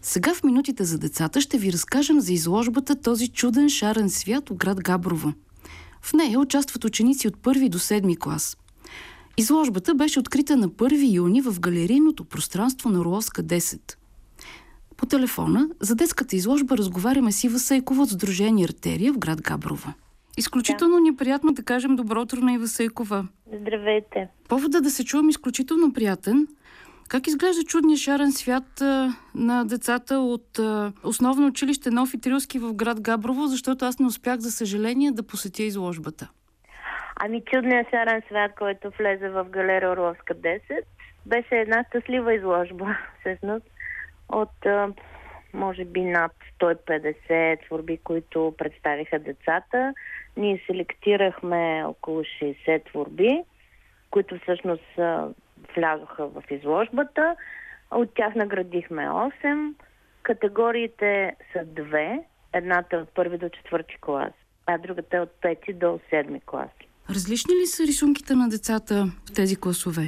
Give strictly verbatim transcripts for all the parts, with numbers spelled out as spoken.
Сега в минутите за децата ще ви разкажем за изложбата "Този чуден шарен свят" от град Габрово. В нея участват ученици от първи до седми клас. Изложбата беше открита на първи юни в галерийното пространство на Орловска десет. По телефона за детската изложба разговаряме с Ива Сейкова от Сдружение Артерия в град Габрово. Изключително ни е приятно да кажем добро утро на Ива Сейкова. Здравейте. Повода да се чувам изключително приятен. Как изглежда чудния шарен свят а, на децата от а, основно училище Нов Итрилски в град Габрово, защото аз не успях, за съжаление, да посетя изложбата? Ами чудният шарен свят, който влезе в галерия Орловска десет, беше една щастлива изложба, всъщност, от а, може би над сто и петдесет творби, които представиха децата. Ние селектирахме около шейсет творби, които всъщност а, влязоха в изложбата. От тях наградихме осем. Категориите са две. Едната е от първи до четвърти клас, а другата е от пети до седми клас. Различни ли са рисунките на децата в тези класове?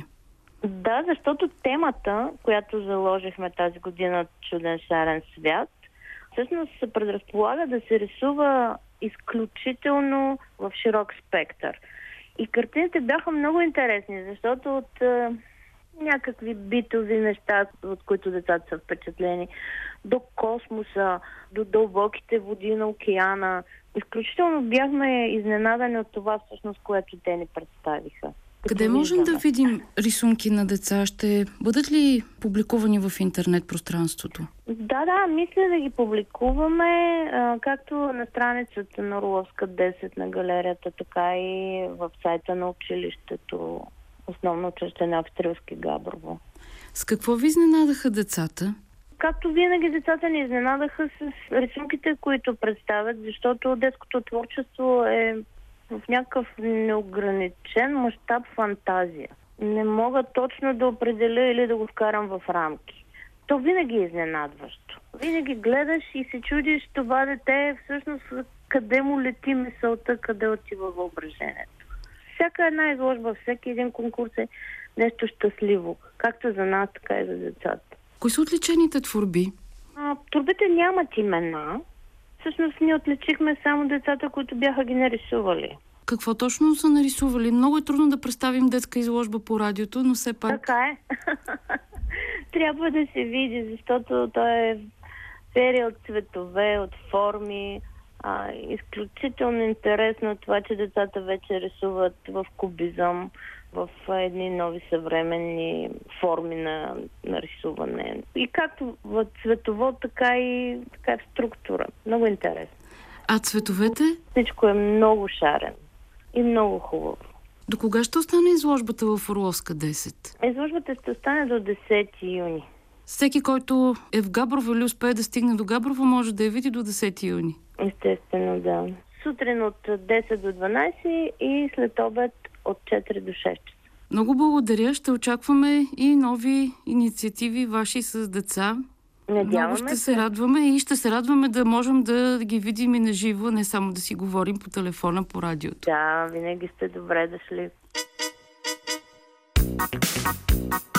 Да, защото темата, която заложихме тази година, "Чуден шарен свят", всъщност се предразполага да се рисува изключително в широк спектър. И картините бяха много интересни, защото от е, някакви битови неща, от които децата са впечатлени, до космоса, до дълбоките води на океана. Изключително бяхме изненадани от това, всъщност, което те ни представиха. Къде можем да видим рисунки на деца? Ще бъдат ли публикувани в интернет пространството? Да, да, мисля да ги публикуваме, а, както на страницата на Орловска десет на галерията, така и в сайта на училището, основно училище Нов Итрилски Габрово. С какво ви изненадаха децата? Както винаги, децата ни изненадаха с рисунките, които представят, защото детското творчество е в някакъв неограничен мащаб фантазия. Не мога точно да определя или да го вкарам в рамки. То винаги е изненадващо. Винаги гледаш и се чудиш това дете всъщност къде му лети мисълта, къде отива въображението. Всяка една изложба, всеки един конкурс е нещо щастливо, както за нас, така и за децата. Кои са отличените творби? А, творбите нямат имена. Всъщност ние отличихме само децата, които бяха ги нарисували. Какво точно са нарисували? Много е трудно да представим детска изложба по радиото, но все пак... Така е. Трябва да се види, защото той е серия от цветове, от форми. А, изключително интересно това, че децата вече рисуват в кубизъм, в едни нови съвременни форми на, на рисуване. И както в цветово, така и, така и в структура. Много интересно. А цветовете? Всичко е много шарен и много хубаво. До кога ще остане изложбата в Орловска десет? Изложбата ще остане до десети юни. Всеки, който е в Габрово или успее да стигне до Габрово, може да я види до десети юни. Естествено, да. Сутрин от десет до дванадесет и след обед от четири до шест часа. Много благодаря. Ще очакваме и нови инициативи ваши с деца. Надяваме Много ще се радваме и ще се радваме да можем да ги видим и на живо, не само да си говорим по телефона, по радиото. Да, винаги сте добре дошли.